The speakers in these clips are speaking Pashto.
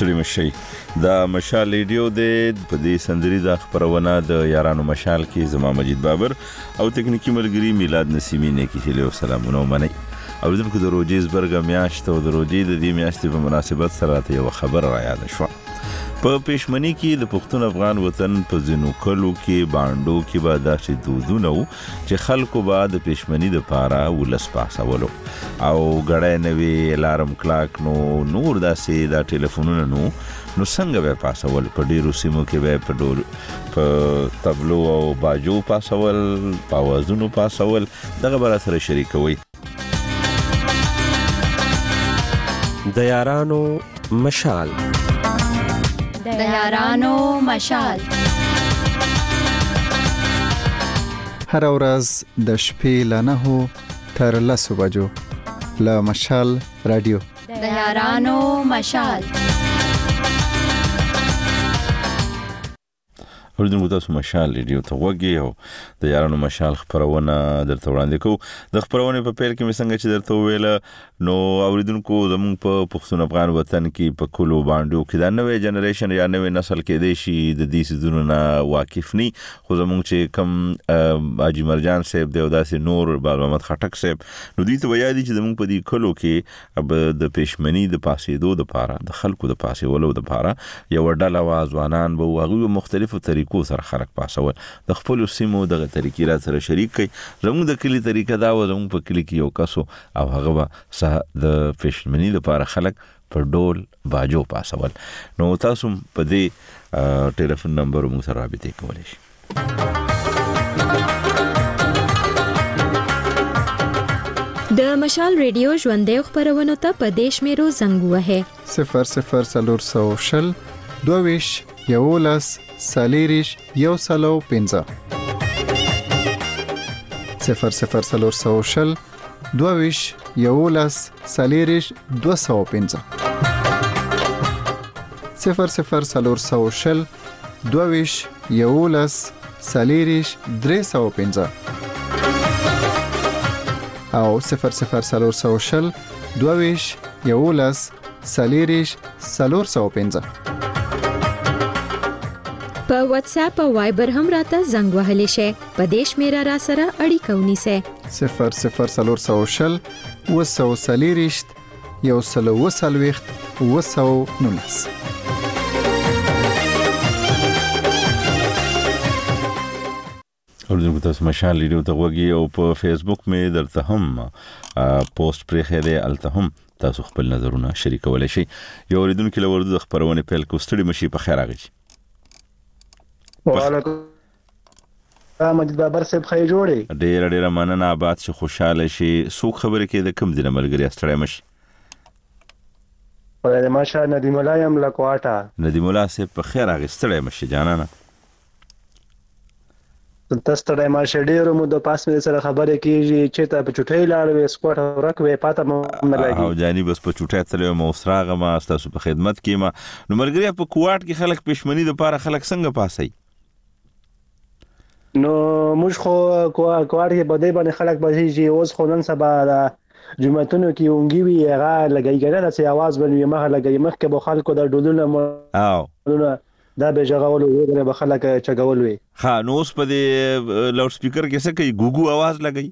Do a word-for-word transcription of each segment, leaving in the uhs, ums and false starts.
ستړي مشي دا مشال ریډیو د په دې سندري د خبرونه د یارانو مشال کې زما مجید بابر او تکنیکی ملګری میلاد نسیمی نه کې هلو سلامونه ومني او دغه د روجیز برګ میاشت او د روجی د دې میاشتې په مناسبت سره ته یو خبر را یاد شو په پېشمنی کې د پښتون افغان وطن په زینو کلو کې باندو کې به داسې دودونه وو چې خلکو به د پېشمنی د پاره ولس پاسولو او غړای نوی الارم کلاک نو نور داسې دا ټلیفونونه نو نو څنګه به پاسول په ډیرو سیمو کې به په ډور په تبلو او باجو پاسول پاوازونو پاسول دغه بر سره شریکوي د یارانو مشال د یارانو مشال هر ورځ د شپې له نهو تر لسو بجو له مشال رادیو د یارانو مشال اوردونکو تاسو مشال ریډیو ته وګورئ او د یارانو مشال خبرونه درته وړاندې کوو د خبرونه په پیل کې څنګه چې درته ویل نو اوریدونکو زموږ په پښتون افغان وطن کې په کلو باندې کې دا نوې جنریشن یا نوې نسل کې دی شي د دې سيزونو نه واقف ني خو زموږ چې کم اجي مرجان صاحب دی او داسې نور بال محمد خټک صاحب نو دوی ته ویادي چې زموږ په دې کلو کې اب د پېشمنی د پاسېدو د پاره د خلکو د پاسېولو د پاره یو ډله وازوانان به هغه مختلفو کو سره خلق پاسول د خپل سیمو دغه طریقې را سره شریک کړي زموږ د کلی طریقه دا و زموږ په کلی کې یو کسو او هغه به د پېشمنی لپاره خلک پر ډول باجو پاسول نو تاسو په دې ټلیفون نمبر مو سره رابطه کولای شئ د مشال ریډیو ژوندې خبرونه ته په دیش میرو زنګ وه صفر صفر سلور سو شل دویش یولس سالیریش یو سلو پنځه صفر صفر سلور سو شل دویش یولس سالیریش دو سو پنځه صفر صفر سلور سو شل دویش یولس سالیریش درې سو پنځه او صفر صفر سلور سو شل دویش یولس سالیریش سلور سو پنځه په واتس اپ او وایبر هم راته زنګ وهلی شي په دیش میرا را سره اړیکه ونیسه صفر صفر سلور سو شل وسو سلیریشت یو سلو وسلويخت وسو نونس اوردونکو تاسو مشال ریډیو ته وګورئ او په فیسبوک مې درته هم پوسټ پرې خېده الته هم تاسو خپل نظرونه شریکولای شئ یو اوریدونکو له ورته خبرونه پیل کوستړي مشي په خیر راغی وعلیکم مجید بابر صاحب خیر جوړي ډېر ډېر مننه آباد شي خوشاله شي سو خبره کې د کم دینه ملګری استړی مشي ولې ماشه ندیم الله یم لکواټه ندیم الله صاحب په خیر راغی استړی مشي جانانه تستړی ماشه ډېر مو د پاس مې سره خبره کیږي چې ته په چټۍ لاړې سکوټ ورکوي پاته مو نه لګي او جاني بس په چټۍ تلې مو سراغه ما تاسو په خدمت کې ما نو ملګری په کوټ کې خلک پښمنی د پاره خلک څنګه پاسي نو موږ خو کوټ کې بده باندې خلک بهيږي اوس خو نن سبا جمعتونو کې اونګي وی هغه لګي کنه چې आवाज بنوي مخه لګي مخ کې به خلکو د ډولونه او دا به جغول وي به خلک چغول وي ها نو اوس په لاوډ سپیکر کې څه کوي ګوګو आवाज لګي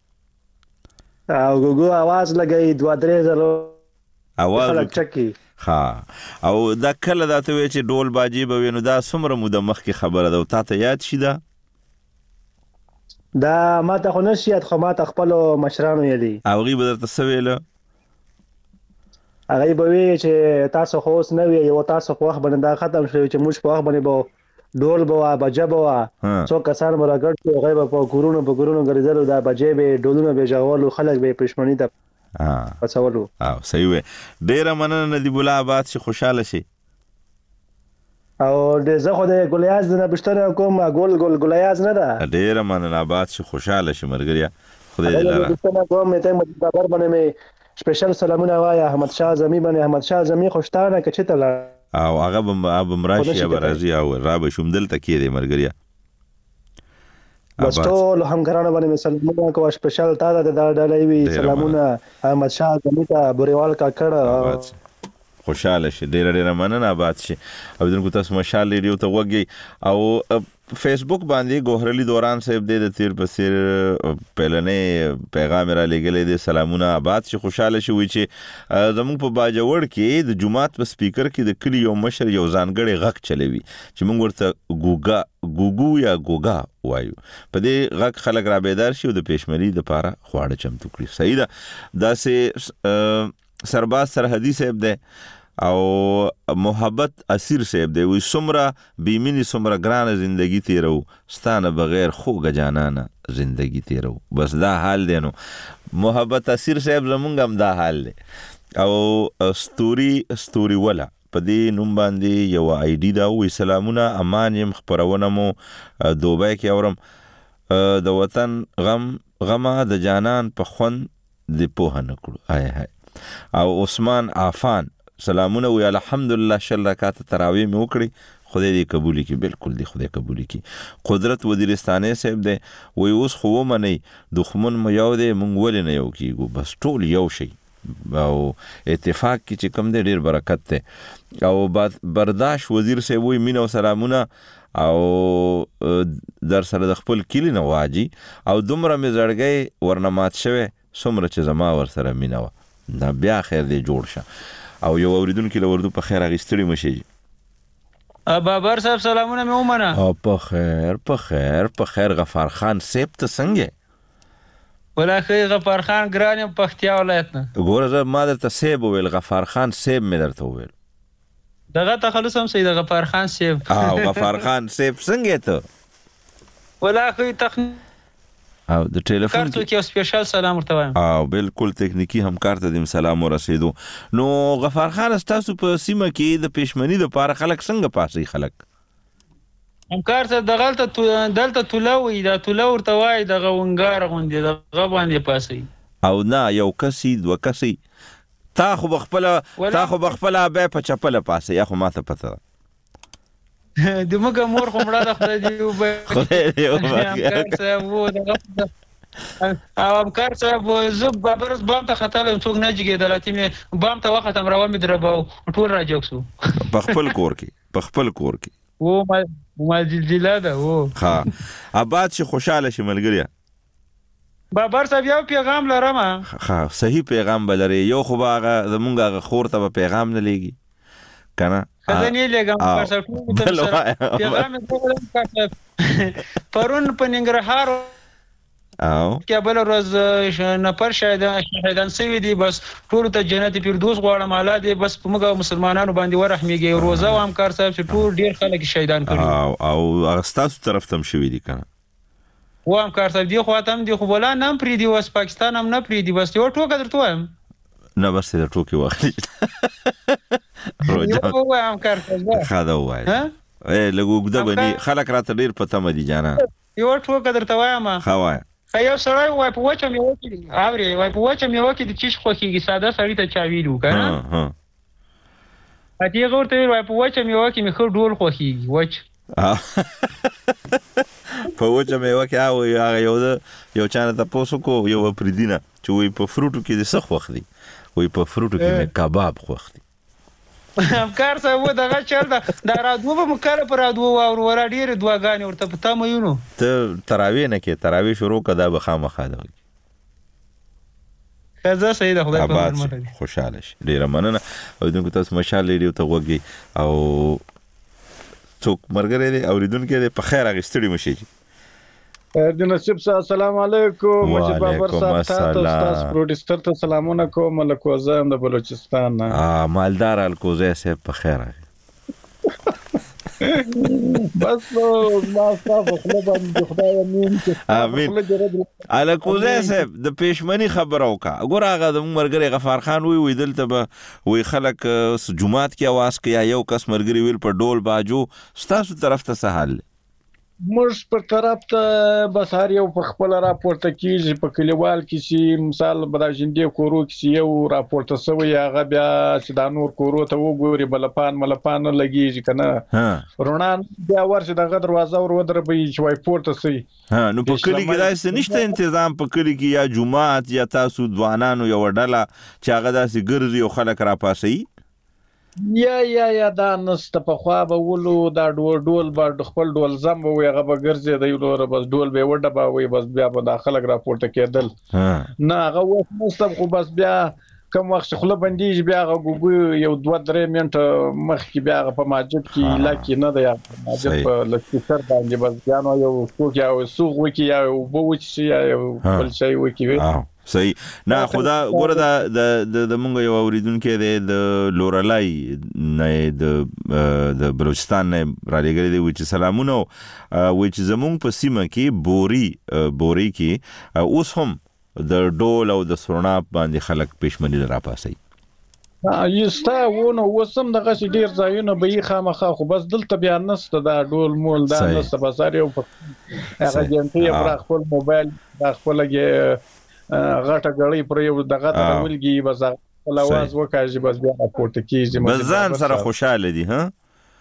او ګوګو आवाज لګي دوه درې زلو आवाज خلک چکی ها او دا کله دا ته چې ډول باجی به وینو دا څومره مو د مخ کې خبره ده او تاسو یاد شي دا دا ما ته خو نشیات خو ما ته خپل مشرانو یلی او غي بدر تسویله هغه به وی چې تاسو خو اوس نه وی یو تاسو خو وخت باندې دا ختم شوی چې موږ په وخت باندې به ډول بوا بجا بوا څو کسان مرګړ شو غیب په کورونو په کورونو ګرځلو دا بجې به ډولونه به جوړولو خلک به پښمنی ته ها پسولو او صحیح وي ډیر مننه ندی بولا آباد شي خوشاله شي او د زه خو د ګولیاز نه بشتره کوم ګول ګول ګولیاز نه ده ډیر مننه آباد شي خوشاله شي مرګریا خدای دې لاره بشتره کوم ته مدبر باندې مې سپیشل سلامونه وایا احمد شاه زمي باندې احمد شاه زمي خوشتانه کچې ته او هغه به مراشي برازي او راب شومدل تکې دې مرګریا بس ټول همکارانو باندې سلامونه کوه سپیشل تا د ډالۍ وی سلامونه احمد شاه زمي ته بوريوال کا کړه خوشاله شي ډېر ډېر مننه آباد شي اوریدونکو تاسو مشال ریډیو ته وګورئ او فیسبوک باندې ګوهرلی دوران صاحب د تیر بصیر پهلنې پیغام را لګلې د سلامونه آباد شي خوشاله شي وي چې زموږ په باجوړ کې د جمعات په سپیکر کې د کلی یو مشر یو ځانګړی غږ چلوي چې موږ ورته ګوګا ګوګو یا ګوګا وایو په دې غږ خلک را بیدار شي او د پېشمري د پاره خواړه چمتو کړي صحیح ده دا سه سرباز سرحدي صاحب ده او محبت اسیر صاحب دی وی سمرا بیمینی سمرا ګران زندگی تیرو ستانه بغیر خوګه جانانه زندگی تیرو بس دا حال دی نو محبت اسیر صاحب زمونږ هم دا حال دی او ستوري ستوري ولا په دې نوم باندې یو آی ډی دا وی سلامونه امان يم خبرونه مو دوبای کې اورم د وطن غم غما د جانان په خون د پوهه نکړو آی هاي او عثمان عفان سلامونه وی الحمدلله شل رکعات تراویح مې وکړي خدای دې قبول کړي بالکل دې خدای قبول کړي قدرت وزیرستانه صاحب دی وی اوس خو منی دښمن مو یو دی مونږ ولې نه یو کیږو بس ټول یو شي او اتفاق کې چې کم دی ډیر برکت دی او برداشت وزیر صاحب وی مين او سلامونه او در سره د خپل کلی نه واجی او دومره مې زړګي ورنمات شوه څومره چې زما ور سره مينه و دا بیا خیر دی جوړ شه او یو اوریدونکو له وردو په خیر اغستړي مشي بابر صاحب سلامونه مې ومنه او په خیر په خیر په خیر غفار خان صاحب ته څنګه ولکه غفار خان ګرانم پختیا ولایت نه ګوره زه ما درته صاحب ویل غفار خان صاحب مې درته ویل دغه تخلص هم سید غفار خان صاحب او غفار خان صاحب څنګه ته ولکه تخ او د ټلیفون کارتو کې سپیشل سلام ورته وایم او بالکل تکنیکی همکار ته دیم سلام ورسېدو نو غفار خان تاسو په سیمه کې د پېشمنی د پاره خلک څنګه پاسي خلک همکار ته دغلته دلته تولوي دا تولو ورته وای د غونګار غوندي د غباندې پاسي او نه یو کسي دو کسي تا خو بخپل تا خو بخپل به په چپل پاسي یا خو ماته پته د موږ مور خو مړه د خدای دی او خدای دی او همکار صاحب وو دغه او همکار صاحب زه بابرس بام ته خطاله څوک نه جګېدل چې بام ته وخت امر و مې درباو ټول را جوکسو په خپل کور کې په خپل کور کې وو ما ما جلجله ده وو ها آباد شي خوشاله شي ملګریا بابر صاحب یو پیغام لرم ها صحیح پیغام بلري یو خو باغه زمونږه خور ته خور نه لېږي کنه خزانه لګم پر څه پیغام پرون په ننګرهار او کې بل ورځ نفر شهیدان شوي دي بس ټول ته جنت فردوس غواړم الله دې بس په موږ مسلمانانو باندې ورحمېږي روزه و همکار صاحب چې ټول ډیر خلک شهیدان کړي او او اغستاسو طرف تم شوي دي کنه و همکار صاحب دی خو اتم دی خو بولا نام پری دی وس پاکستان هم نه پری دی بس یو ټوکه درته وایم نه بس د ټوکی واخلي روجا و همکار صاحب خدا وای اے لګو د بني خلک راته ډیر پته مدي جانا یو ټوکه درته وایم خوای یو سړی وای په وچه مې وکړي اوري وای په وچه مې وکړي د چیش خوخيږي ساده سړی ته چا ویلو کنه ها ها اته ورته وای په وچه مې وکړي مې خو ډول خوخيږي وچ په وچه مې وکړي او یو یو چانه تاسو کو یو پردینه چې وای په فروټو کې د سخ وخت دی وای په فروټو کې مې کباب خوخت دی همکار صاحب دغه چل دا د رادو په مکاله پر رادو او ور ډیر دواګانی ورته پتا مې یونو ته تراوی نه کې تراوی شروع کدا به خامخا ده خزه سید خدای په امان خوشاله شي ډیر مننه او دغه تاسو مشال لري ته وګي او څوک مرګره دي اوریدونکو دې په خیر اغستړي مشي د نصیب صاحب السلام علیکم مجید بابر صاحب تاسو تاسو پروډوسر ته سلامونه کوم ملکوزه د بلوچستان نه ا مالدار الکوزه سه په خیر بس ما تاسو خپل باندې خدای امين امين الکوزه سه د پېشمنی خبرو کا ګور هغه د مرګره غفار خان وی وی دلته به وی خلک جمعات کې आवाज کوي یو کس مرګري ویل په ډول باجو ستاسو طرف ته سهال موږ پر طرف ته بس هر یو په خپل راپورته کیږي په کلیوال کې چې مثال بداجندې کورو کې یو راپورته سوی هغه بیا چې د نور کورو ته وګوري بلپان ملپان لګیږي کنه رونان بیا ورشه دغه دروازه ور ودر به چې وای پورته سي ها نو په کلی کې داسې نشته تنظیم په کلی کې یا جمعات یا تاسو ځوانانو یو ډله چې هغه داسې ګرځي او خلک را پاسي یا یا یا دا نست په خوا به ولو دا ډول ډول به خپل ډول زم وي هغه به ګرځي دی نور بس ډول به وډه به وي بس بیا به داخله راپورته کېدل نه هغه وخت مستم خو بس بیا کوم وخت خله بندیج بیا هغه ګوګو یو دوه درې منټه مخکې بیا په ماجد کې لکه نه دی ماجد په لکتر باندې بس بیا نو یو څوک یا سوق وکي یا بوچ یا بل شي وکي صحیح نه خدا ګوره دا د د مونږ یو اوریدونکو د لورلای نه د د بلوچستان نه را لګري دی چې سلامونه وای چې زمونږ په سیمه کې بوري بوري کې اوس هم د ډول او د سرناب باندې خلک پېشمنی را پاسي یستا ونه وسم دغه شي ډیر ځایونه به خامخا خو بس دلته بیا نسته دا ډول مول دا نسته بازار یو هغه جنتي پر خپل موبایل د خپلګي غټه غړی پر یو دغه ولګي بس اواز وکړي بس بیا راپورته کیږي بس ځان سره خوشاله دي ها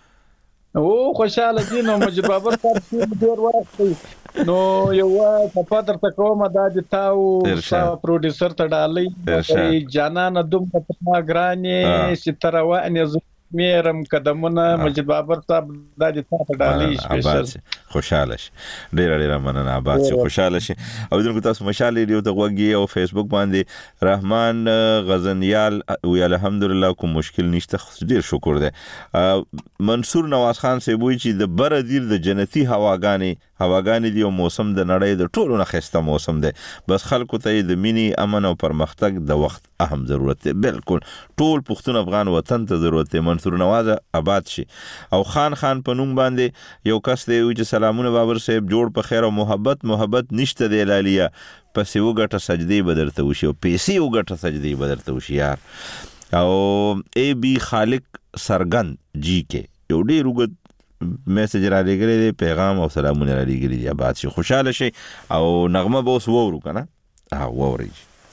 او خوشاله دي نو مجید بابر صاحب ډیر وخت نو یو په پاتر تکومه د تاو پروډوسر ته ډالۍ جانان دوم په ګرانې ستروه ان میرم قدمونه مجید بابر صاحب د دې ته ډالۍ سپیشل خوشاله شي ډیر ډیر مننه آباد شي خوشاله شي او دغه تاسو مشال ریډیو ته وګورئ او فیسبوک باندې رحمان غزنیال وی الحمدلله کوم مشکل نشته ډیر شکر ده منصور نواز خان سی وی چې د بر دیر د جنتی هواګانی هواګانی دی او موسم د نړۍ د ټولو نه خسته موسم ده بس خلکو ته د مینی امن او پرمختګ د وخت اهم ضرورت ده بالکل ټول پښتون افغان وطن ته ضرورت ده منصور نواز آباد شي او خان خان په نوم باندې یو کس دی چې سلامونه بابر صاحب جوړ په خیر او محبت محبت نشته دی لالیا پس یو غټه سجدي بدرته وشي او پیسې یو غټه سجدي بدرته وشي یار او ای بی خالق سرګند جی کې یو ډیر وګ میسج را لګری دی پیغام او سلامونه را لګری دی آباد شي خوشاله شي او نغمه به اوس وورو کنه ها ووري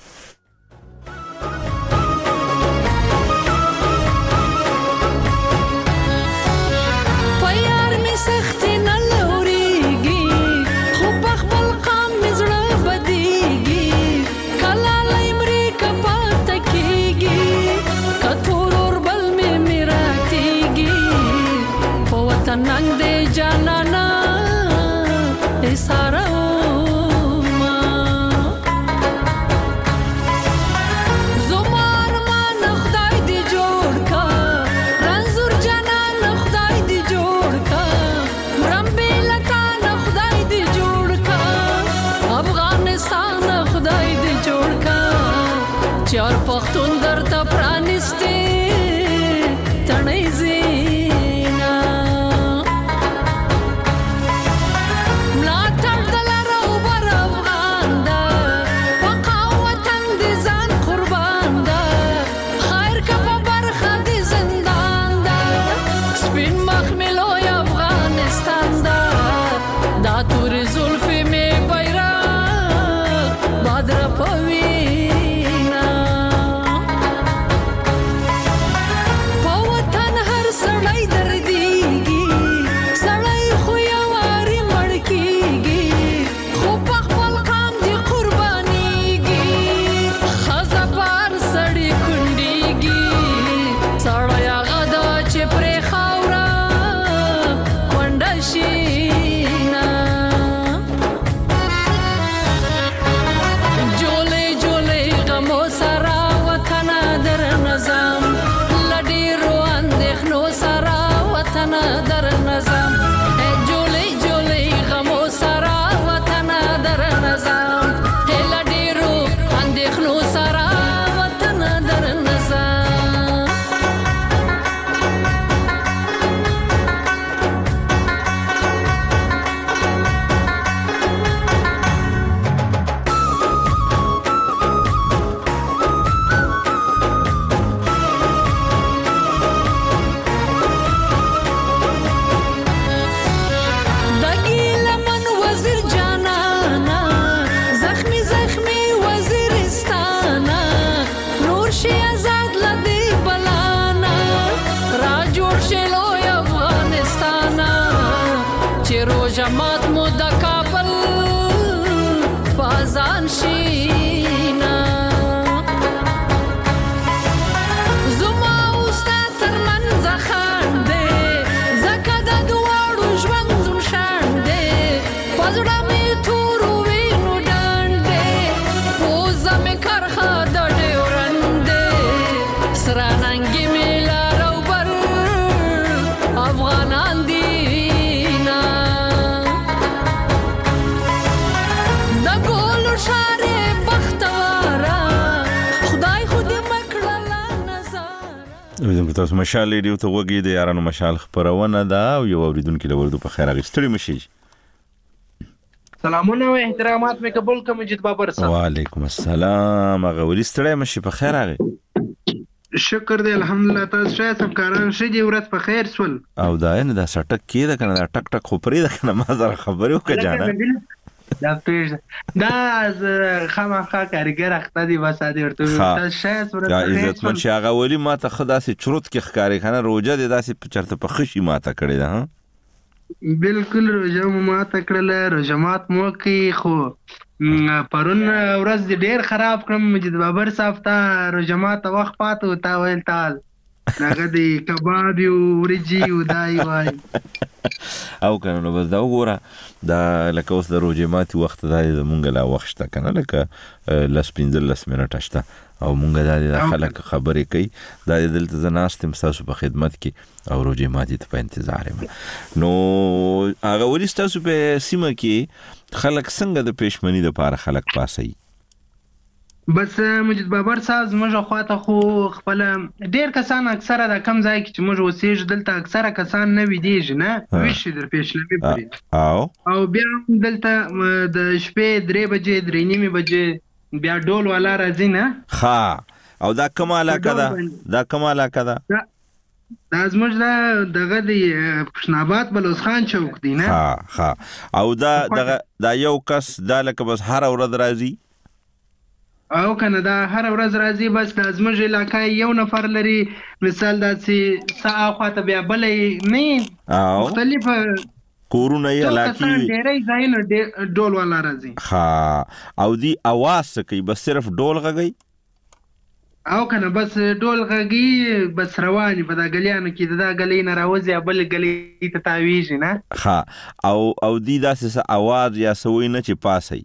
नंग दे जाना सारा जुमार मान खुदाई दी जोड़ का रंजुर जनान खुदाई दी जोड़ का रंबे लतान खुदाई दी जोड़ का अफगानिस्तान खुदाई दी जोड़ का चार पख्तून दर तपरानिस्ते तनैजी ځوانان دینا د ګولو شارې بختوارا خدای خو دې مکړه نظر ویدونکو تاسو مشال ریډیو ته وګورئ د یارانو مشال خبرونه ده او یو اوریدونکو له ورته په خیر اغستړي مشي سلامونه او احترامات مې قبول کوم مجید بابر صاحب وعلیکم السلام هغه ولستړی مشي په خیر هغه شکر دی الحمدلله تاسو ښه سمکاران ښه دی ورځ په خیر سول او دا نه دا سټک کېده کنه دا ټک ټک خو پرې ده کنه ما زره خبرې وکړه جانا دا پیژ دا از خامخا کارګر اخته دی بس دې ورته تاسو ښه ورځ دا عزت من شي هغه ولی ما ته خدا سي چروت کې ښکاری کنه روزه دې داسې چرته په خشي ما ته کړی ده ها بالکل روزه ما ته کړل روزه مات مو کې خو پرون ورځ ډیر خراب کړم مجید بابر صاحب ته روزه مات وخت پاتو تا ویل تال هغه دی کباب یو ورجی او دای وای او کنه نو بس دا وګوره دا لکه اوس د روزه مات وخت دا مونږ لا وخت شته کنه لکه لس پنځه لس منټه شته او مونږ دا د خلک خبرې کوي دا دلته زناستم تاسو په خدمت کې او روزه ماتي ته په انتظار یم نو هغه ولې تاسو په سیمه کې خلک څنګه د پېشمنی د پاره خلک پاسي بس مجید بابر صاحب زموږ خواته خو خپل ډیر کسان اکثره د کم ځای کې چې موږ اوسېږو دلته اکثره کسان نه ویدېږي نه ویشي در پېشلمي پرې او او بیا دلته د شپې درې بجې درې نیمې بجې بیا ډول والا راځي نه ها او دا کومه علاقه ده دا کومه علاقه ده دا زموږ دغه د پښناباد بلوز خان چوک دی نه ها ها او دا دغه دا یو کس دا لکه بس هر ورځ راځي او کنه دا هر ورځ راځي بس د زموږ علاقې یو نفر لري مثال داسې ساعه خواته بیا بلې نه او مختلف کورونه یې علاقې ډېرې ځایونه ډول والا راځي ها او دی اواز کوي بس صرف ډول غږی او کنه بس ډول غږی بس رواني په دا غلیانو کې دا غلی نه راوځي بل غلی ته تاویږي نه ها او او دی داسې اواز یا سوي نه چې پاسي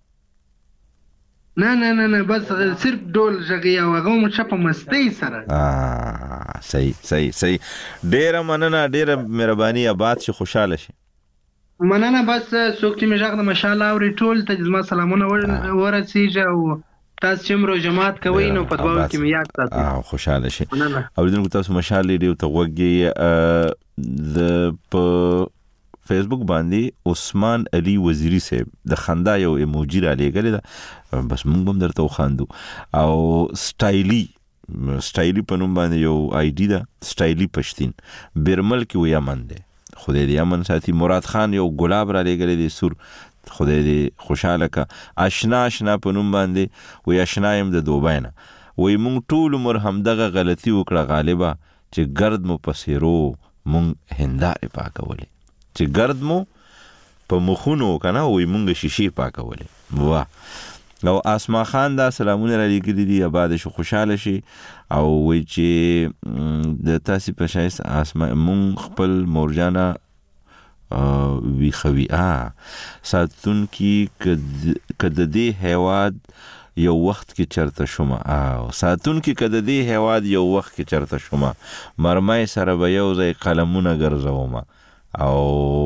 نه نه نه نه بس صرف ډول غږی او هغه مو چپ مستی سره اه صحیح صحیح صحیح ډیر مننه ډیر مهرباني آباد شي خوشاله شي مننه بس څوک چې مې ژغ د ماشاءالله او ټول ته زما سلامونه ورسیږي او تاسو چې مرو جماعت کوي نو په دواو کې مې یاد ساتئ اه خوشاله شي او دغه تاسو ماشاءالله ډیر ته وګي د په فیسبوک باندې عثمان علي وزیری صاحب د خندا یو ایموجی را لګل دا بس موږ هم درته وخاندو او سټایلی سټایلی په نوم باندې یو آی ډی دا سټایلی پښتين برمل کې ویا من ده خدای دې امن ساتي مراد خان یو ګلاب را لګل دي سور خدای دې خوشاله کا آشنا آشنا په نوم باندې ویا آشنا يم د دوبای نه وای مونږ ټول عمر هم دغه غلطي وکړه غالبا چې ګرد مو پسیرو مونږ هنداره پاکولې چې ګرد مو په مخونو کنه وای مونږ شیشې پاکولې واه او اسما خان دا سلامونه را لګیدي دی آباد شو خوشاله شي او وای چې د تاسو په شایست اسما مونږ خپل مورجانا وی خوی ا ساتون کی کده دی هواد یو وخت کې چرته شوما او ساتون کې کده دی هواد یو وخت کې چرته شوما مرمای سره به یو ځای قلمونه ګرځوما او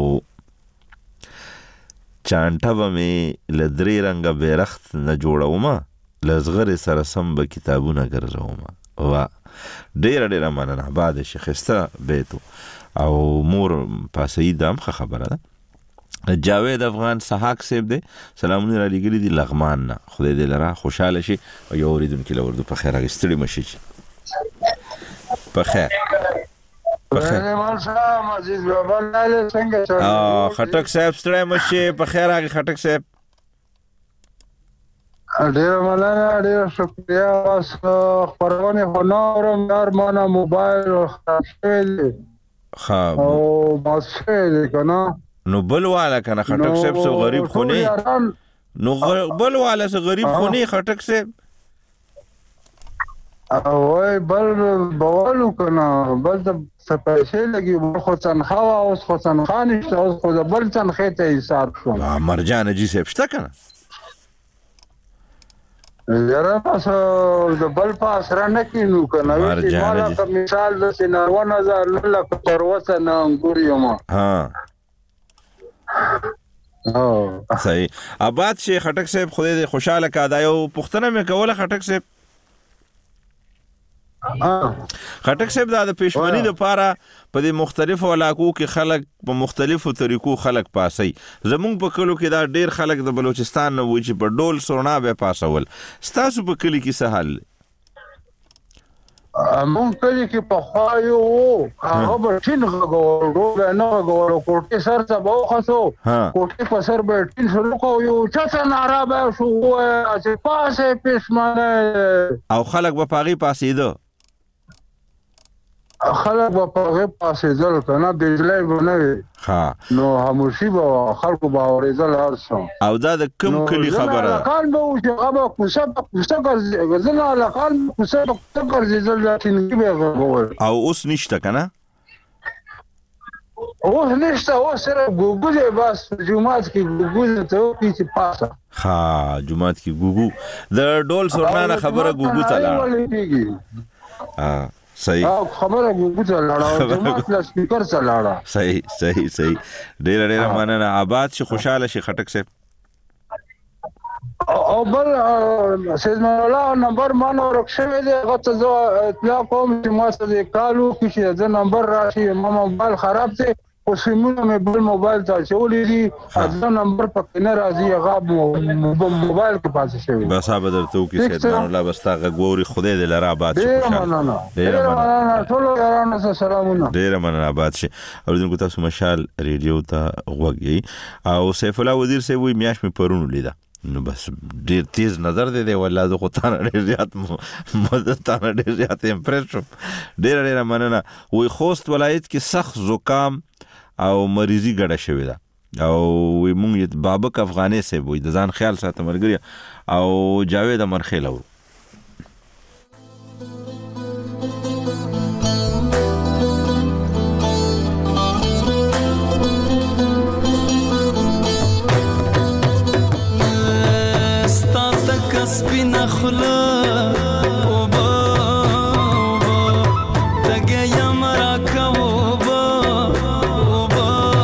چانټه به مې لدري رنګه بیرخت نه جوړوما لزغره سره سم به کتابونه ګرځوما وا ډیر ډیر مننه بعد شیخسته بیتو او مور پاسې دام خبره ده جاوید افغان سحاق صاحب دې سلامونه را لګري دي لغمان نه خدای دې لرا خوشاله شي او یو اوریدونکو له ورته په خیر غستړي مشي په خیر په خیر مال صاحب عزیز بابا لاله څنګه چل اه خټک صاحب ستړي مشي په خیر هغه خټک صاحب ډیر مننه ډیر شکریا تاسو خبرونه هنرم یار مانه موبایل خاصه ها او ماسه کنه نو بل والا کنه خټک صاحب سو غریب خونی نو بل والا سو غریب خونی خټک صاحب اوه بل بوالو کنه بل د سپېشل لګي خو تنخوا او خو تنخوا نشته او خو بل تنخې ته حساب شو مرجان جی صاحب شته کنه یاره تاسو د بل پاس را نه کینو کنه چې مالا که مثال د سیناروان هزار لکه تر وسه نه انګور یم ها صحیح. آباد شي خټک صاحب خدای دې خوشاله کا. دا یو پوښتنه مې کوله خټک صاحب خټک صاحب دا د پېشمنۍ لپاره په دې مختلفو علاقو کې خلک په مختلفو طریقو خلک پاسي. زمونږ په کلو کې دا ډېر خلک د بلوچستان نه وي چې په ډول سونا به پاسول. ستاسو په کلي کې څه حال؟ مونږ کلي کې په خوا یو هغه به ټین غږول ډول نه غږول کوټې سر ته به وخسو کوټې په سر به ټین شروع کوو یو چا ناره به شو چې پاسې پېشمنۍ او خلک به په هغې پاسېده. خلک به په هغې پاسېدل که نه بجلی به نه وي نو خاموشي به وه خلکو به اورېدل هر څه. او دا د کوم کلي خبره ده؟ هلکان به وو چې هغه به کوڅه په کوڅه ګرځېدل ځینې هلکان به کوڅه په کوڅه ګرځېدل دا ټینګي به یې غږول. او اوس نشته که نه؟ اوس نشته اوس صرف ګوګو دی بس جومات کې ګوګو دی ته وکړي چې پاسه ها جومات کې ګوګو د ډول سورنا نه خبره ګوګو ته لاړه. صحیح خبره ګوګو ته لاړه جومات له سپیکر ته لاړه. صحیح صحیح صحیح. ډېره ډېره مننه. آباد شي خوشحاله شي خټک صاحب. او بل سید مولا نمبر ما نو ورک شوی دی هغه ته زه اطلاع کوم چې ما څه د کال وکړي چې زه نمبر راشي ما موبایل خراب دی خو سیمونه مې بل موبایل ته اچولی دي زه نمبر پکې نه راځي هغه موبایل کې پاتې شوی. بس هغه به درته وکړي سید الله بس تا غږ واوري خدای دې لره آباد شي. ډېره مننه ډېره مننه ټولو یارانو ته سلامونه. ډېره مننه آباد شي. اورېدونکو تاسو مشال ریډیو ته غوږ یې او سیف الله وزیر صاحب وایي میاشت مې پرون ولیده نو بس ډېر تیز نظر دی دی والله زه خو تا نه ډېر زیات مو تا نه ډېر زیات امپرس شوم. ډېره ډېره مننه. وایي خوست ولایت کې سخت زکام او مریضي ګډه شوې ده او وایي مونږ بابک افغاني صاحب وایي د ځان خیال ساته ملګري او جاوید امرخیل اورو. سپینا خلا اوبا اوبا تگه یم را کوبا اوبا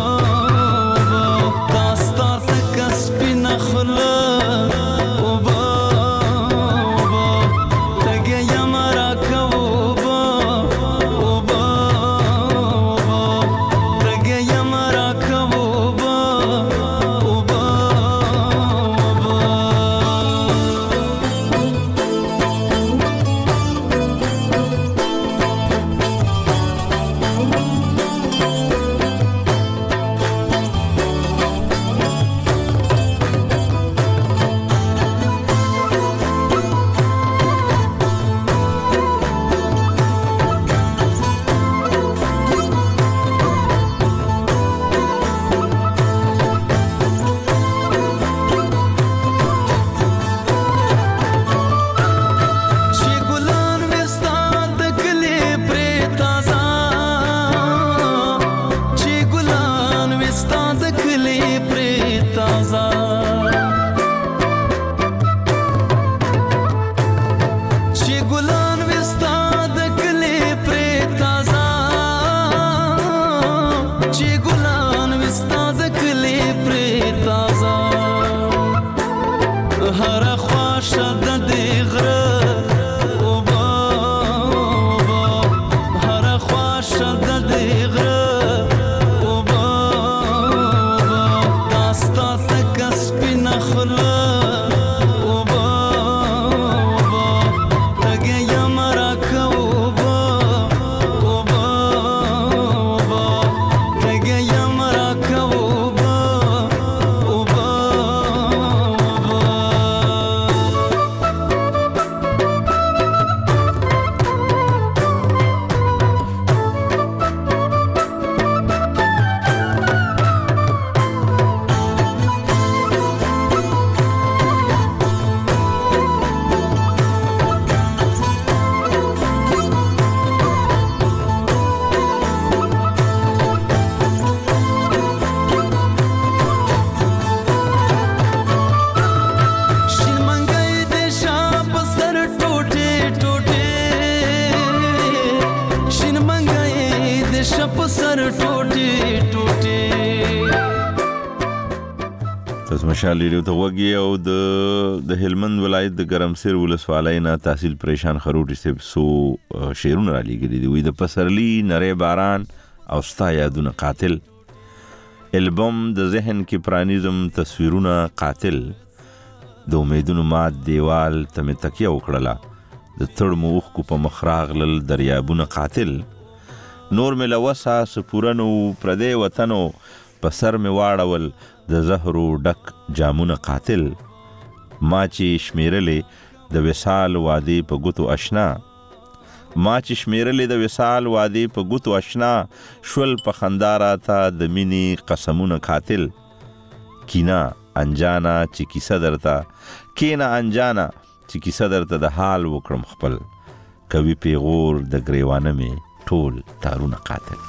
اوبا داستا تک سپینا خلا اوبا اوبا تگه یم را کوبا اوبا اوبا تگه یم را کوبا اوبا Yeah. تاسو مشال ریډیو ته وګورئ او د د هلمند ولایت د ګرمسیر ولسوالۍ نه تحصیل پریشان خروټي سه سو شعرونه را لګري دي وي د پسرلی نری باران او ستا یادونه قاتل البم د ذهن کې پرانیزم تصویرونه قاتل د امیدونو مات دیوال ته مې تکیه وکړله د تړ مو اوښکو په مخ راغلل دریابونه قاتل نور مې له وسه سپورنو پردی وطنو په سر مې واړول د زهرو ډک جامونه قاتل ما چې شمیرلې د وصال وادي په ګوتو اشنا ما چې شمیرلې د وصال وادي په ګوتو اشنا شول په خندا راته د مینې قسمونه قاتل کینا انجانا چې کیسه درته کینا انجانا چې کیسه درته د حال وکړم خپل کوي پیغور د ګریوانه مې ټول تارونه قاتل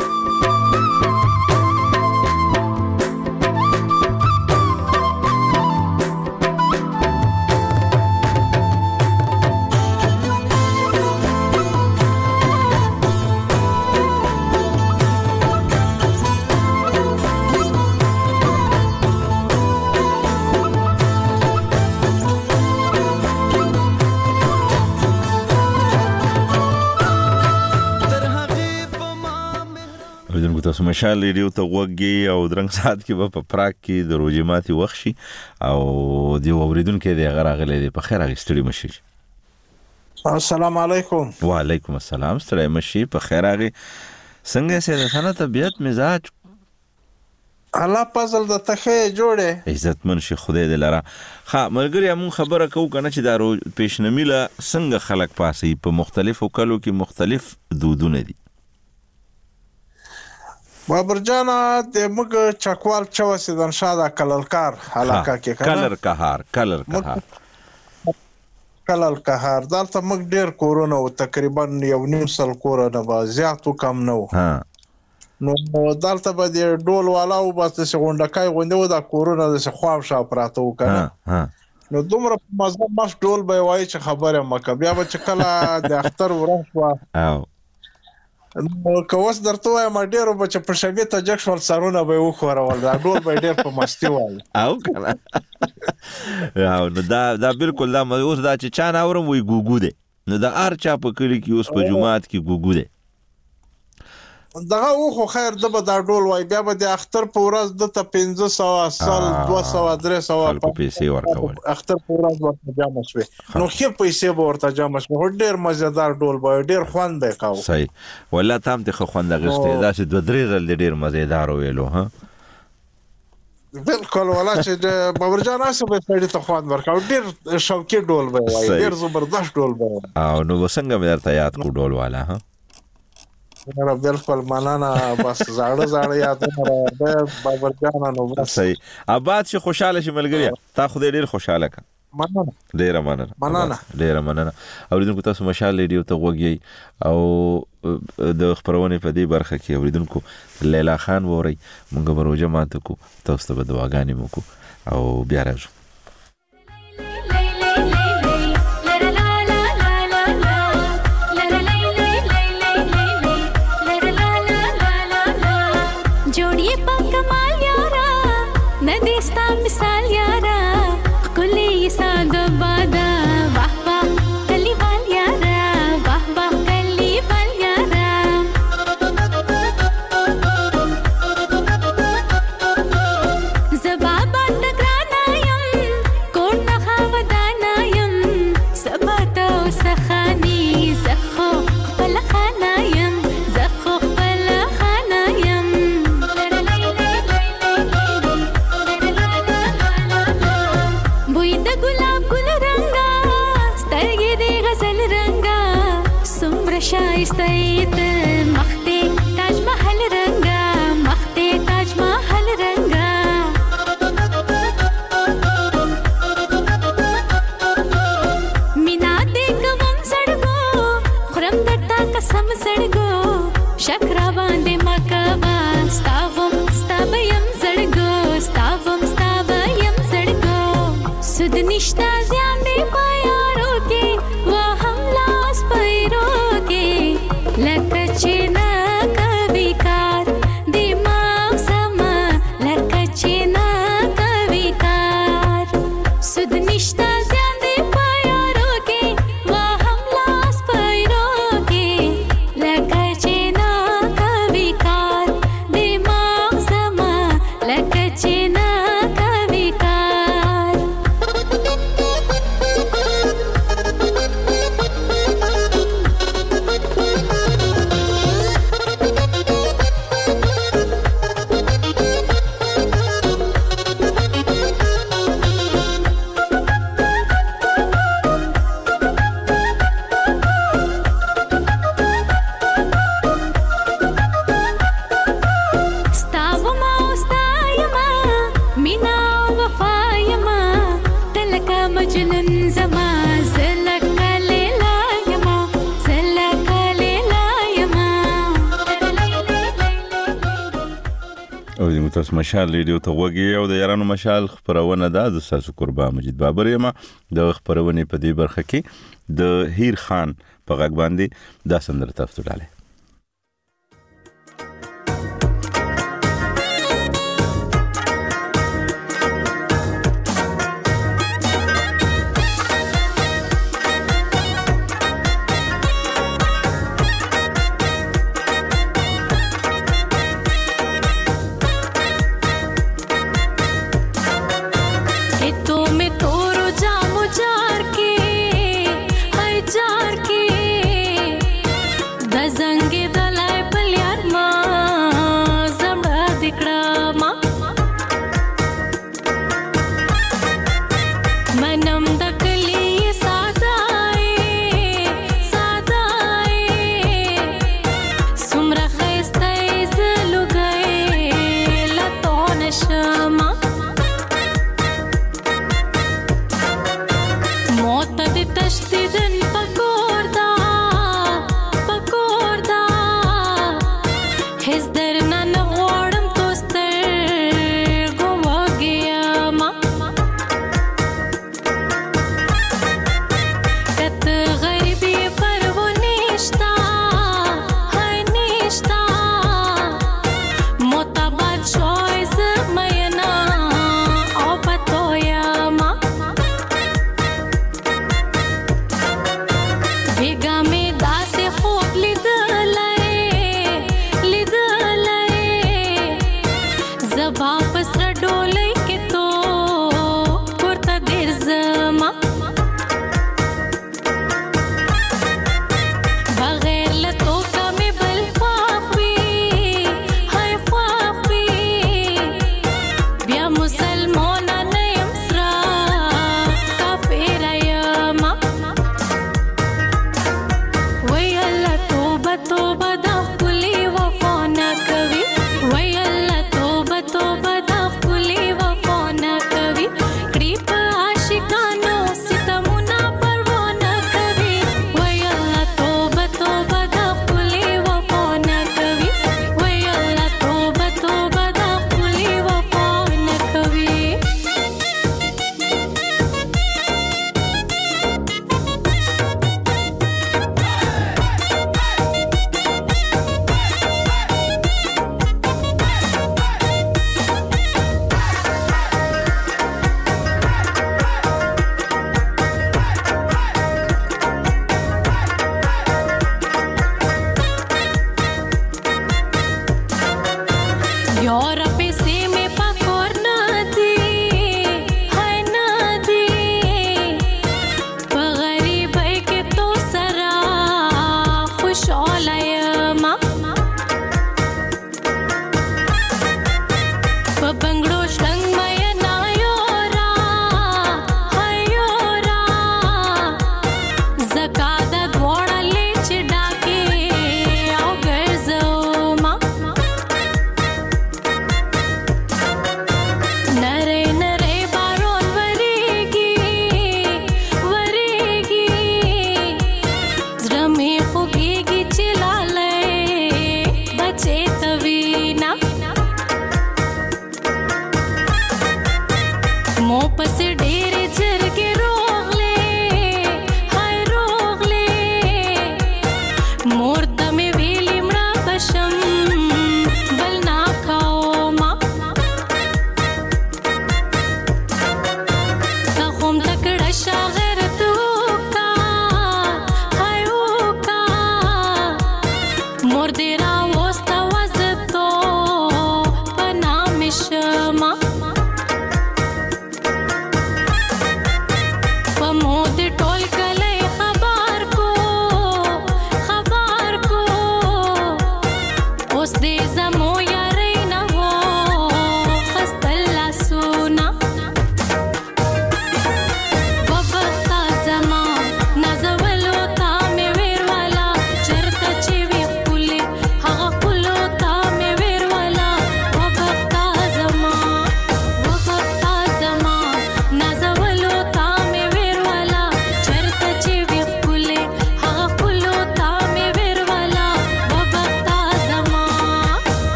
تاسو مشال ریډیو ته وګورئ او درنګ سات کې به په پراګ کې د روزي ماتي وخت شي او دی اوریدونکو د غراغله دی په خیر اغستړي مشي السلام علیکم وعلیکم السلام ستړي مشي په خیر اغي څنګه سه د سنه طبيعت مزاج الله پزل د تخه جوړه عزتمن شي خدای دې لرا ها ملګری مون خبره کو کنه چې دا پیشنمیله څنګه خلق پاسي په مختلفو کلو کې مختلف دودونه دي بابر جانا د موږ چکوال چوسې د انشاء کللکار علاقه کې کلر کهار کلر کهار کلل کهار دلته موږ ډیر کورونه او تقریبا یو نیم سل کورونه با زیاتو کم نو ها نو دلته به د ډول والا او بس د غونډکای غونډو د کورونه د خواف شاو پراته وکړه ها نو دومره مزه مش ډول به وای چې خبره مکه بیا به چې کله د اختر ورښوا او نو کوس درته وایم ډیرو بچ په شګه ته جکشول سرونه به وخورول دا ډول به ډیر په مستی وای او کنه او نو دا دا بالکل دا اوس دا چې چا ناورم وي ګوګو ده نو دا ار چا په کلی کې اوس په جمعات کې ګوګو ده دغه خو خیر د به دا ډول وای بیا به د اختر په ورځ د ته پنځه سوه سل دوه سوه درې سوه خلکو پیسې ورکول اختر په ورځ ورته جمع شوې نو ښه پیسې به ورته جمع شوې ډېر مزیدار ډول به ډېر خوند به کاوه صحیح والله تام ته خوند غشته دا چې دوه درې ځل ډېر مزیدار ویلو ها بالکل ولا چې د باورجان اسه به سړی ته خوند ورکاو ډېر شوقي ډول به وای ډېر زبردست ډول به او نو څنګه مې درته یاد کو ډول والا ها نه بالکل مننه بس زړه زړه یادونه ده بابر جان نو صحیح آباد شي خوشاله شي ملګری تا خو دې ډیر خوشاله کا مننه ډیر مننه مننه ډیر مننه اوریدونکو تاسو مشال ریډیو ته وګورئ او د خبرونه په دې برخه کې اوریدونکو لیلا خان ووري مونږ به روزه ماته کو تاسو ته دعاګانې مو کو او بیا راځو مثال یارا کلی ساگ بادا واہ واہ کلی بال یارا واہ واہ کلی بال یارا زبابا تگرانایم کون نخاودانایم سباتا و سخانی زخو خپل خانایم زخو خپل خانایم بوی د ګلاب ګل را او د متوس مشال ریډیو ته وګي او د یارانو مشال خبرونه ده د ساسو قربا مجید بابر یم د خبرونه په دې برخه کې د هیر خان په غږ باندې دا سندره تاسو ډاله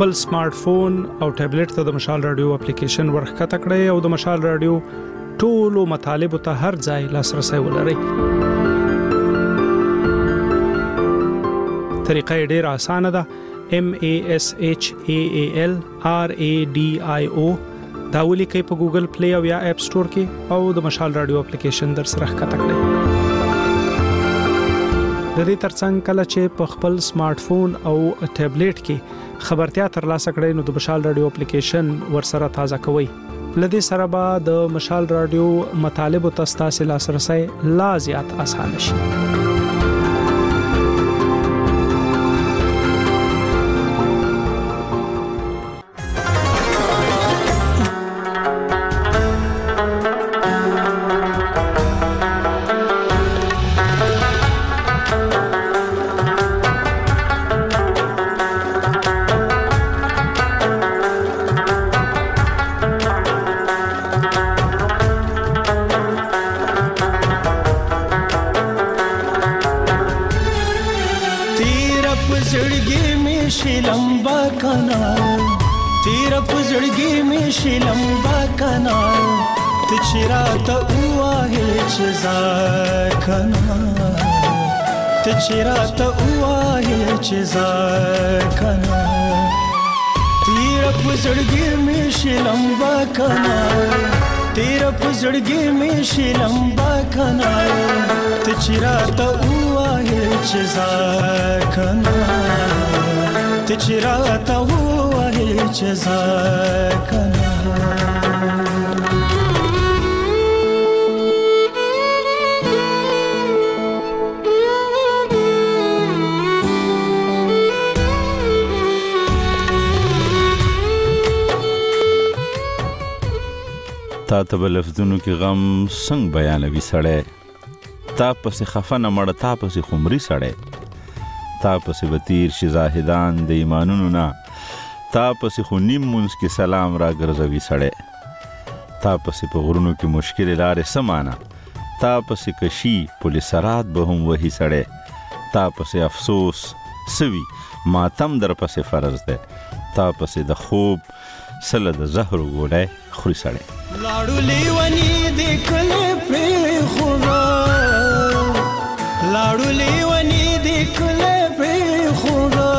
خپل سمارټ فون او ټابلیټ ته د مشال رادیو اپلیکیشن ورښکته کړئ او د مشال رادیو ټولو مطالبو ته هر ځای لاسرسی ولرئ. طریقه یې ډېره اسانه ده. M A S H A A L R A D I O دا ولیکئ په ګوګل پلی او یا اپ سٹور کې او د مشال رادیو اپلیکیشن در سره ښکته کړئ. د دې ترڅنګ کله چې په خپل سمارټ فون او ټابلیټ کې خبرتیا ترلاسه کړئ نو د مشال رادیو اپلیکیشن ورسره تازه کوئ. لدې سره به د مشال رادیو مطالبو ته ستاسو لاسرسی لا زیات اسانه شي. چراته وایې چې ځکنا تیر پزړګي مې شلمبا کنا تیر پزړګي مې شلمبا کنا ته چراته وایې چې ځکنا ته چراته وایې چې ځکنا تا ته په لفظونو کې غم څنګه بیانوي سړی تا پسې خفه نه مړه تا پسې خمري سړی تا پسې به تیر شي زاهدان د ایمانونو نه تا پسې خو نیم مونځ کې سلام را ګرځوي سړی تا پسې په غرونو کې مشکلې لارې څه مانا تا پسې کشي پولیسرات به هم وهي سړی تا پسې افسوس سوي ماتم در پسې فرض دی تا پسې د خوب سله د زهرو ګوډی خوري سړی لاړو لیونی د کله په خورا لاړو لیونی د کله په خورا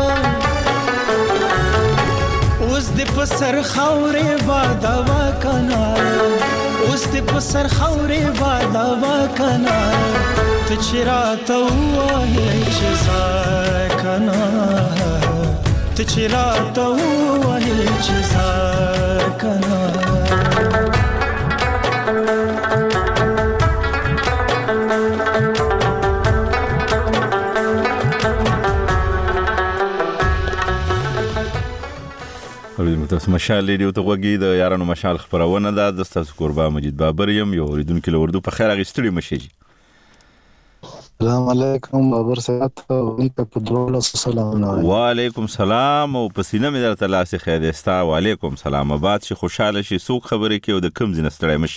اوس د پسر خاورې بادا وکنا اوس د پسر خاورې بادا وکنا ته چراته وایې چې ځکنا ته چراته وایې چې ځکنا تاسو مشال ریډیو ته غوږی د یارانو مشال خبرونه ده د تاسو قربا مجید بابر یم یو اوریدونکو له اردو په خیر اغستړي مشيجي السلام علیکم بابر صاحب په درول السلام وعلیکم سلام او پسینه مې درته لاسه خیر استا وعلیکم سلام آباد شي خوشاله شي سوق خبرې کې او د کم زینستړی مشي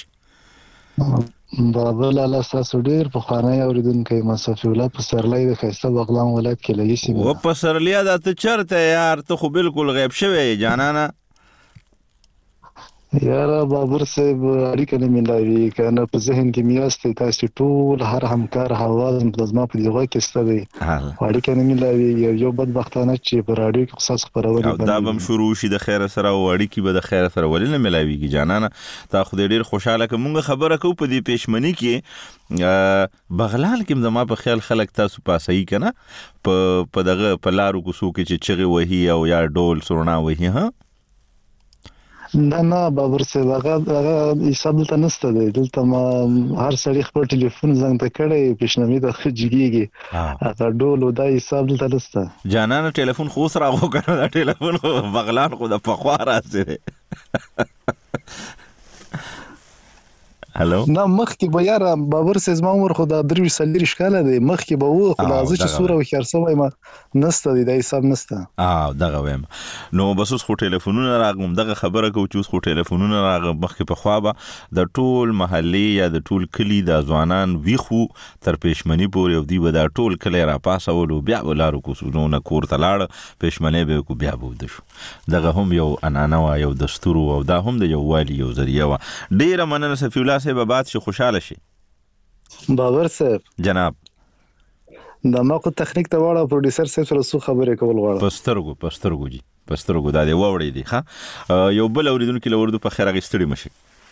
بابا لاله تاسو ډیر په خانه اوریدونکو مصطفی الله په سرلای د خیسته بغلان ولایت کې لګی سي و په سرلیا د ته چرته یار ته خو بالکل غیب شوی جانانا یار بابر صاحب اړیکه نه ملایوي کنه په ذهن کې میاستي تاسو ټول هر همکار حواس متزما په دیغه کې ستوي اړیکه نه ملایوي یو بدبختانه چې په راډیو کې قصص خبرونه دا بم شروع شي د خیر سره او اړیکې به د خیر سره ولنه ملایوي جانانا تا خو ډیر خوشاله کوم خبره کو په دې پېشمنی کې بغلان کې زما په خیال خلک تاسو پاسي کنه په دغه په لارو کو سو کې چې چغه وهي او یا ډول سرنا وهي ها نه نه بابر صاحب هغه حساب ته نسته دی دلته ما هر سړي خپل ټلیفون زنګ ته کړی پښنمې د خجګيږي هغه ډول دا حساب ته نسته جانانه ټلیفون خو سره غو کړو دا ټلیفون بغلان خو د پخوا راځي هلو نه مخکې به یاره بابر سیز ما عمر خو دا درې سلری شکاله دی مخکې به و خو دا زه چې سوره و خرڅوم ما نسته دی د حساب نسته اه دغه ویم نو بس اوس خو ټلیفونونه راغوم دغه خبره کو چې اوس خو ټلیفونونه راغ مخکې په خوا به د ټول محلي یا د ټول کلی د ځوانان ویخو تر پېشمنی پورې او دی به دا ټول کلی را پاسولو بیا ولارو کو سونه کور تلاړ پېشمنی به کو بیا بود شو دغه هم یو انانه وا یو دستور او دا هم د یو والی یو ذریعہ وا ډیره مننه سفی الله صاحب بعد شي خوشاله شي بابر صاحب جناب دا ما کو تخنیک ته واړه پروډوسر صاحب سره څه خبرې کول غواړم پسترګو پسترګو جی پسترګو دا دی ووري دی ها یو بل اوریدونکو له وردو په خیر غستړي مشي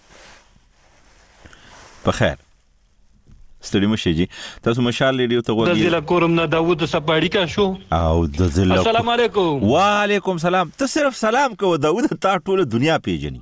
په خیر ستړي مشي جی تاسو مشال ریډیو ته وګورئ د ضلع کورم نه داوود سپاړی کا شو او د ضلع السلام علیکم وعلیکم سلام ته صرف سلام کو داوود تا ټول دنیا پیژني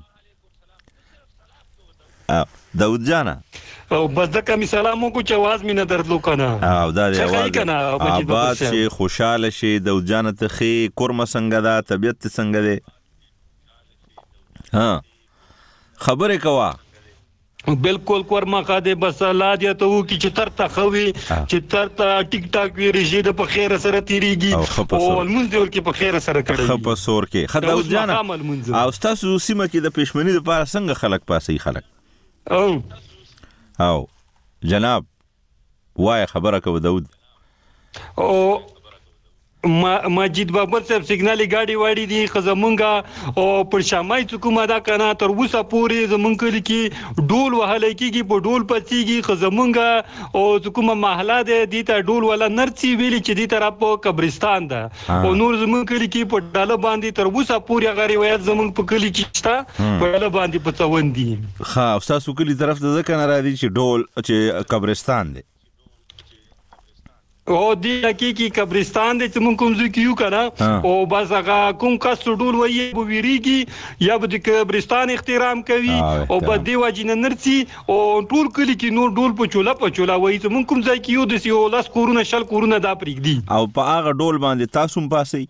او داوود جانا او بس د کمی سلامو کو چې आवाज مینه درلو کنه او دا دی आवाज آباد شي خوشاله شي داوود جانا ته خي کورم څنګه دا طبيعت څنګه دی ها خبره کوا بالکل کورما قاده بس الله دې ته و کی چې تر تا خوي چې تر تا ټیک ټاک وی رشید په خیر سره تیریږي او المنځ ور کې په خیر سره کړی خپ سور کې خدای او جانا او تاسو سیمه کې د پېشمنی لپاره څنګه خلک پاسي خلک او او جناب وای خبره کو داود او ما ماجد بابر صاحب سیګنالي گاډي واړي دي خزمونګه او پر شامای حکومت دا کنه تر وسه پورې زمونږ کلی کې ډول وهل کېږي په ډول پچيږي خزمونګه او حکومت محله دي دي ته ډول ولا نرسي ویلي چې دي طرف په قبرستان ده او نور زمونږ کلی کې په ډاله باندې تر وسه پورې غړي وایي زمونږ په کلی کې شته په ډاله باندې په څوندي ها استاد کلی طرف ته ځکه نه را دي چې ډول چې قبرستان دي او دی حقیقي قبرستان دې چې مونږ کوم ځای کې یو کنه او بس هغه کوم کس ټول وایي بو ویریږي یا به د قبرستان احترام کوي او په دی واجینه نرسي او ټول کلی کې نور ډول په چولا په چولا وایي چې مونږ کوم ځای کې یو د سیو لاس کورونه شل کورونه دا پرېږدي او په هغه ډول باندې تاسو هم پاسي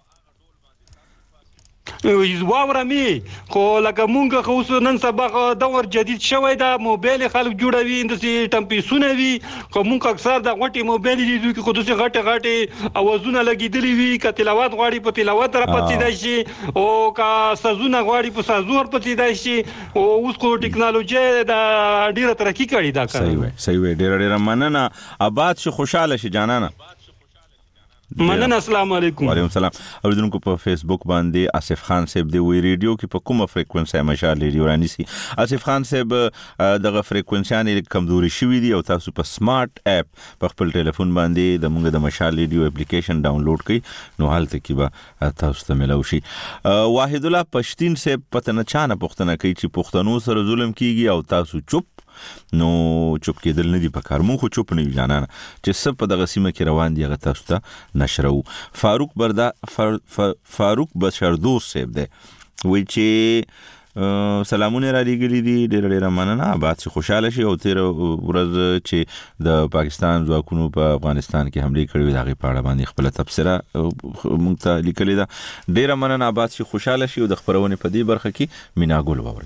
واورمي خو لکه مونږ خو اوس نن سبا دور جدید شوی دا موبایل خلک جوړوي اندسي ټمپیسونه وي خو مونږ اکثر د غټي موبایل دي چې خو دسي غټه غټه اوازونه لګیدلې وي ک تلاوت غواړي په تلاوت را پاتې دی شي او کا سازونه غواړي په سازور پاتې دی شي او اوس کو ټکنالوژي دا ډیره ترقی کړې دا صحیح وي صحیح وي ډیره ډیره مننه آباد شي خوشاله شي جانانه مننه السلام علیکم وعلیکم السلام اوریدونکو په فیسبوک باندې آصف خان صاحب دی وی ریډیو کې په کومه فریکوئنسي مشال ریډیو رانی سي آصف خان صاحب دغه فریکوئنسي کمزوري شوې دي او تاسو په سمارټ اپ په خپل ټلیفون باندې د موږ د مشال ریډیو اپلیکیشن ډاونلوډ کړئ نو حالت کې به تاسو ته ملو شي واحد الله پښتين صاحب پته نه چانه پښتنه کوي چې پښتنو سره ظلم کیږي او تاسو چوپ نو چوپ کېدل نه دي پکار مون خو چوپ نه جانانه چې سب په دغه سیمه کې روان دي هغه تاسو ته نشرو فاروق بردا فار فاروق بشردوس صاحب دی وی چې سلامونه را لګلې دي ډېر ډېر مننه آباد شي خوشاله شي او تیر ورځ چې د پاکستان ځواکونو په افغانستان کې حمله کړې د هغه په اړه باندې خپل تبصره مونږ ته لیکلې ده ډېر مننه آباد شي خوشاله شي او د خبرونه په دې برخه کې مینا ګل ووري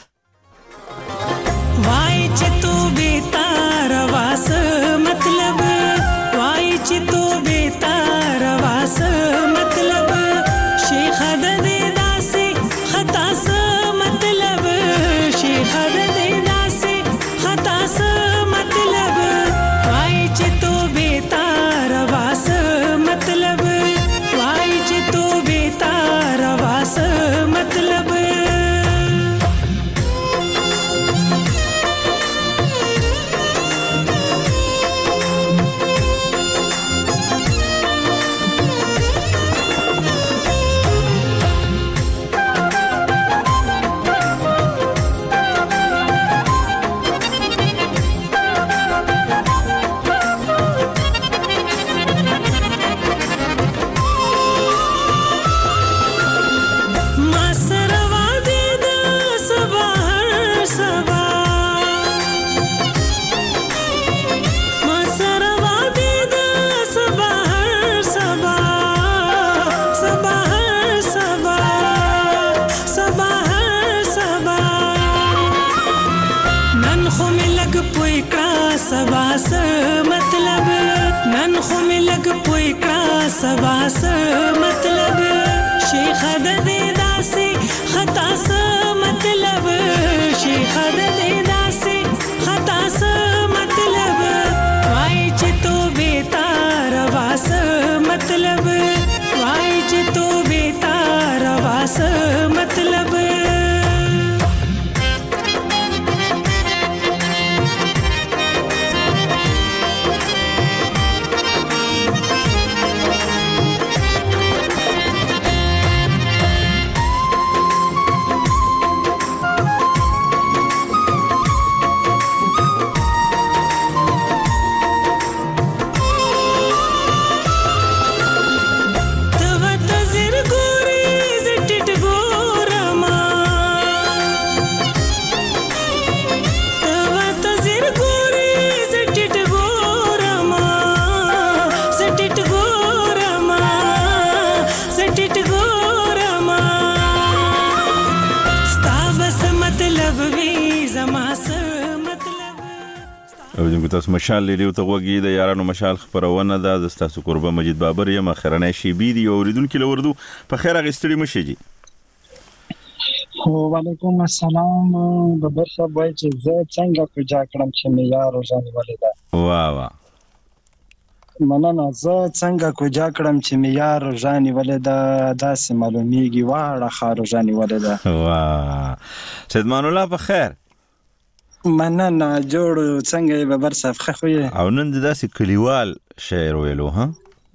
وای چې تو بیتار واس مطلب وای چې تو بیتار واس مطلب شیخ د دې داسې خطا س مطلب شیخ د دې داسې خطا س مطلب وای چې تو بیتار واس مطلب وای چې تو بیتار واس مطلب سبا څه مطلب شیخه د دې داسې خطا څه مطلب شیخه د دې داسې خطا څه مطلب وای چې تو بیتار واس مطلب وای چې تو بیتار واس مطلب تاسو مشال لیدو ته وګی د یارانو مشال خبرونه ده د تاسو قربه مجید بابر یم اخرنه شی بي دی اوریدونکو لوردو په خیر غستړي مشي جی وعلیکم السلام بابر صاحب وای چې زه څنګه کوجا کړم چې مې یار روزانه ولیدا وا وا مننه زه څنګه کوجا کړم چې مې یار روزانه ولیدا داسې معلومیږي واړه خار روزانه ولیدا وا سیدمان الله په خیر مننه جوړ څنګه بابر صاحب خو او نن داسې کلیوال شعر ویلو ها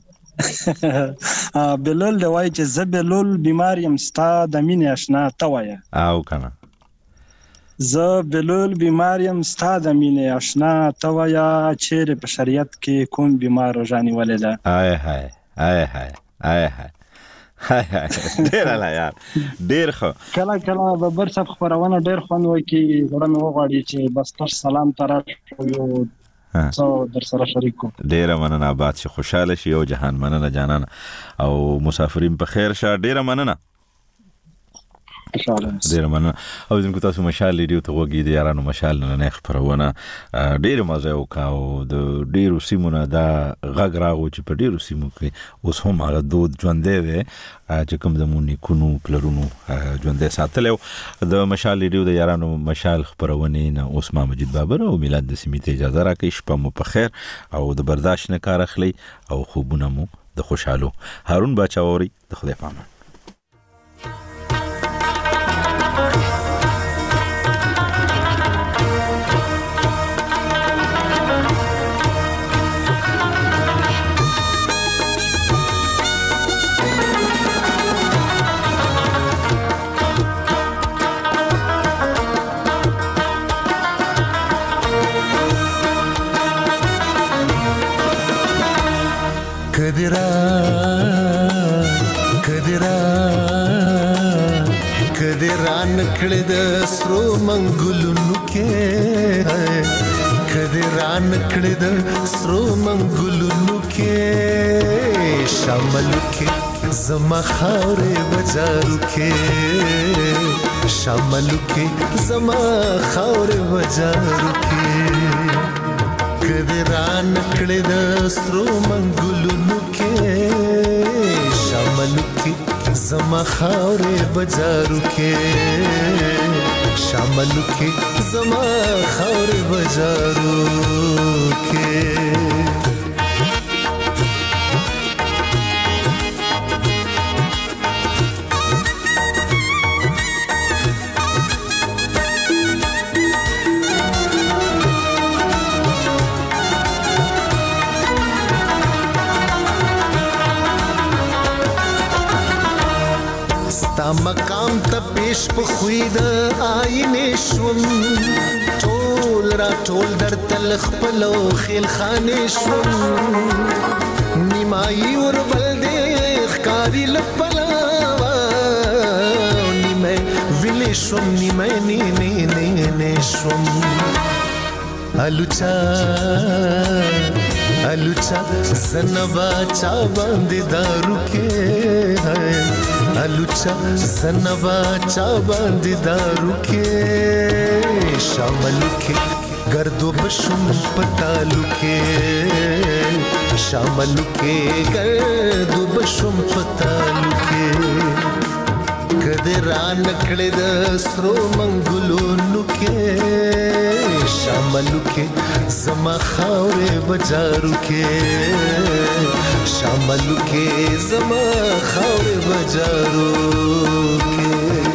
بلول د وای چې زه بلول بیمار یم ستا د مینې آشنا ته وایه او کنه زه بلول بیمار یم ستا د مینې آشنا ته وایه چیرې په شریعت کې کوم بیمار روزانه ولیدا آی هاي آی هاي آی هاي هاي هاي ډیر لا یار ډیر خو کله کله بابر صاحب خبرونه ډیر خوند وای کی زړه مې وغواړي چې بس تر سلام تر یو څو در سره شریکو ډیر مننه آباد شي خوشاله شي او جهان مننه جانان او مسافرین په خیر شه ډیر مننه ډیر مننه او زموږ تاسو مشال لیدو ته وګی د یارانو مشال نه خبرونه ډیر مزه وکاو د ډیرو سیمونه دا غږ راغو چې په ډیرو سیمو کې اوس هم هغه دود ژوندې ده چې کوم زمونږ کونو پلرونو ژوندې ساتلو د مشال لیدو د یارانو مشال خبرونه نه اوس ما مجید بابر او میلاد د سیمې ته اجازه راکړي شپه مو په خیر او د برداشت نه کار اخلي او خوبونه مو د خوشحالو هارون بچاوري د خدای پامان کدرا کدرا کدرا نکړه د سرو منګلونو کې کدرا نکړه د سرو منګلونو کې شامل کې زما خاورې بازارو کې شامل کې زما خاورې بازارو کې کدرا نکړه د سرو منګلونو کې شامل کې زما خاورې بازارو کې شامل کې زما خاورې بازارو کې مقام ته پیش په خوې د آینې شوم ټول را ټول در تل خپلو خیل خانې شوم نیمایي وربل دې ښکاري لپلاوه نیمه ویلې شوم نیمه نې نې نې نې شوم الوچا الوچا زنبا چا باندې دارو کې الوچا زنبا چا باندې دارو کې شامل کې गर्दो बशुम पतालू के शामलू के गर्दो बशुम पतालू के कदे रान कड़े दसरो मंगुलो नुके शामलू के जमा खावरे बजारू के शामलू के जमा खावरे बजारू के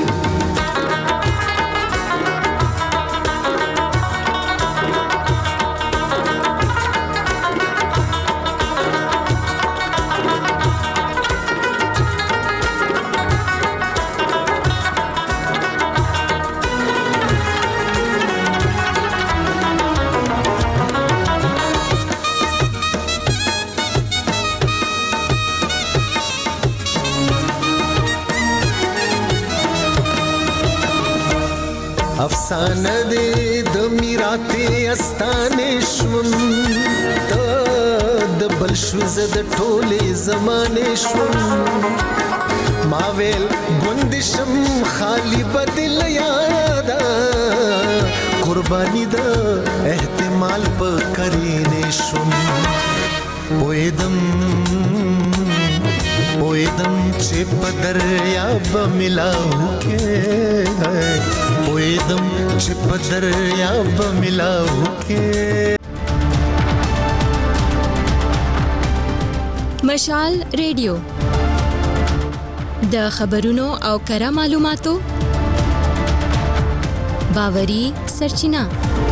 अफसाना दे द मिराते अस्ताने शुम त द बलशुज द टोले जमाने शुम मावेल गुंदिशम खाली बदल यादा कुर्बानी द एहतिमाल प करीने शुम पोएदम पोएदम चे पदरिया ब मिलाऊ के पोएदम चे पदरिया ब मिलाऊ के मशाल रेडियो د خبرونو او کره معلوماتو باوري سرچینه